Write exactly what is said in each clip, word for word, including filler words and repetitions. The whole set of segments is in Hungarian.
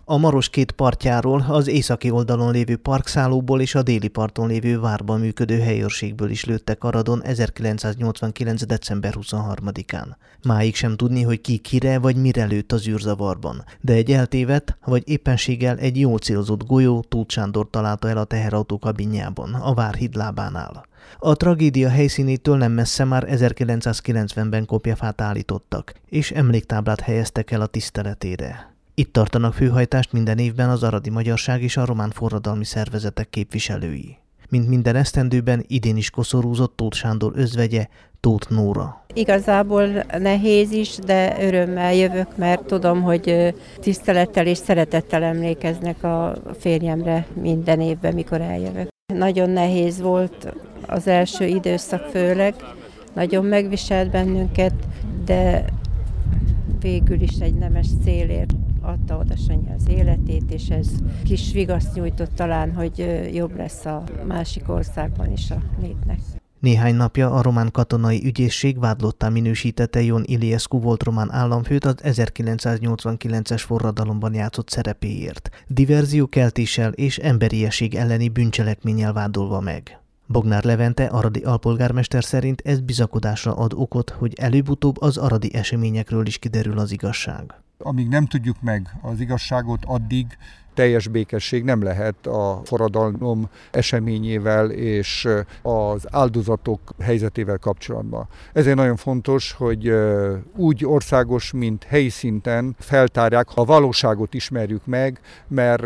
A Maros két partjáról, az északi oldalon lévő parkszállóból és a déli parton lévő várban működő helyőrségből is lőttek Aradon ezerkilencszáznyolcvankilenc. december huszonharmadikán. Máig sem tudni, hogy ki kire vagy mire lőtt az űrzavarban, de egy eltévedt, vagy éppenséggel egy jól célzott golyó Tóth Sándort találta el a teherautó kabinjában, a várhíd lábánál. A tragédia helyszínétől nem messze már ezerkilencszázkilencvenben kopjafát állítottak, és emléktáblát helyeztek el a tiszteletére. Itt tartanak főhajtást minden évben az aradi magyarság és a román forradalmi szervezetek képviselői. Mint minden esztendőben, idén is koszorúzott Tóth Sándor özvegye, Tóth Nóra. Igazából nehéz is, de örömmel jövök, mert tudom, hogy tisztelettel és szeretettel emlékeznek a férjemre minden évben, mikor eljövök. Nagyon nehéz volt az első időszak főleg, nagyon megviselt bennünket, de végül is egy nemes célért adta oda Sanyi az életét, és ez kis vigaszt nyújtott talán, hogy jobb lesz a másik országban is a népnek. Néhány napja a román katonai ügyészség vádlottá minősítette Ion Iliescu volt román államfőt az ezerkilencszáznyolcvankilences forradalomban játszott szerepéért, diverziókeltéssel és emberiesség elleni bűncselekménnyel vádolva meg. Bognár Levente, aradi alpolgármester szerint ez bizakodásra ad okot, hogy előbb-utóbb az aradi eseményekről is kiderül az igazság. Amíg nem tudjuk meg az igazságot, addig teljes békesség nem lehet a forradalom eseményével és az áldozatok helyzetével kapcsolatban. Ezért nagyon fontos, hogy úgy országos, mint helyi szinten feltárják, ha a valóságot ismerjük meg, mert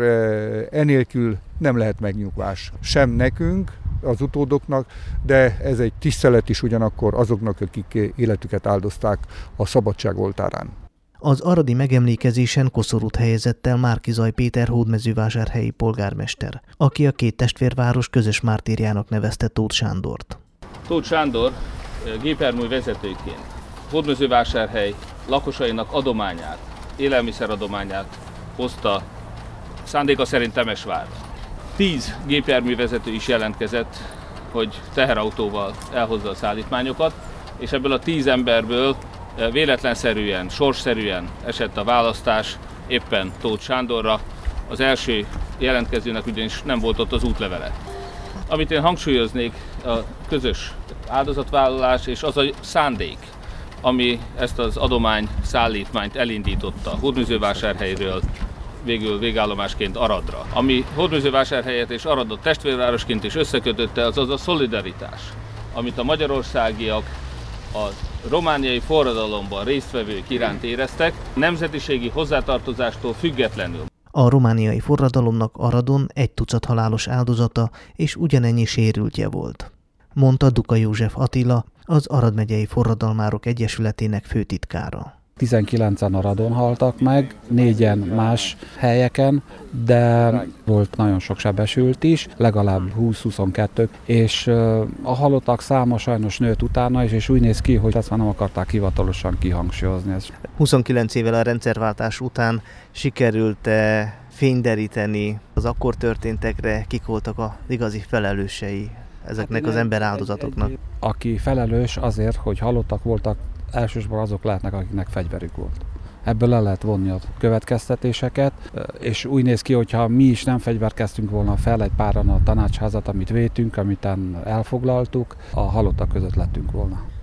enélkül nem lehet megnyugvás. Sem nekünk, az utódoknak, de ez egy tisztelet is ugyanakkor azoknak, akik életüket áldozták a szabadság oltárán. Az aradi megemlékezésen koszorút helyezett el Márki-Zay Péter hódmezővásárhelyi polgármester, aki a két testvérváros közös mártírjának nevezte Tóth Sándort. Tóth Sándor gépjármű vezetőként Hódmezővásárhely lakosainak adományát, élelmiszeradományát hozta szándéka szerint Temesvárra. Tíz gépjárművezető is jelentkezett, hogy teherautóval elhozza a szállítmányokat, és ebből a tíz emberből véletlenszerűen, sorsszerűen esett a választás éppen Tóth Sándorra. Az első jelentkezőnek ugyanis nem volt ott az útlevele. Amit én hangsúlyoznék, a közös áldozatvállalás és az a szándék, ami ezt az adomány szállítmányt elindította Hódmezővásárhelyről végül végállomásként Aradra. Ami Hódmezővásárhelyet és Aradot testvérvárosként is összekötötte, az az a szolidaritás, amit a magyarországiak a romániai forradalomban résztvevők iránt éreztek, nemzetiségi hozzátartozástól függetlenül. A romániai forradalomnak Aradon egy tucat halálos áldozata és ugyanennyi sérültje volt, mondta Duka József Attila, az Arad megyei Forradalmárok Egyesületének főtitkára. tizenkilencen Aradon haltak meg, négyen más helyeken, de volt nagyon sok sebesült is, legalább húsz-huszonkettő, és a halottak száma sajnos nőtt utána is, és úgy néz ki, hogy ezt már nem akarták hivatalosan kihangsúlyozni. huszonkilenc évvel a rendszerváltás után sikerült-e fényderíteni az akkor történtekre, kik voltak az igazi felelősei ezeknek hát az emberáldozatoknak? Aki felelős azért, hogy halottak voltak, elsősorban azok lehetnek, akiknek fegyverük volt. Ebből le lehet vonni a következtetéseket, és úgy néz ki, hogyha mi is nem fegyverkeztünk volna fel egy páran a tanácsházat, amit vétünk, amit elfoglaltuk, a halottak között lettünk volna.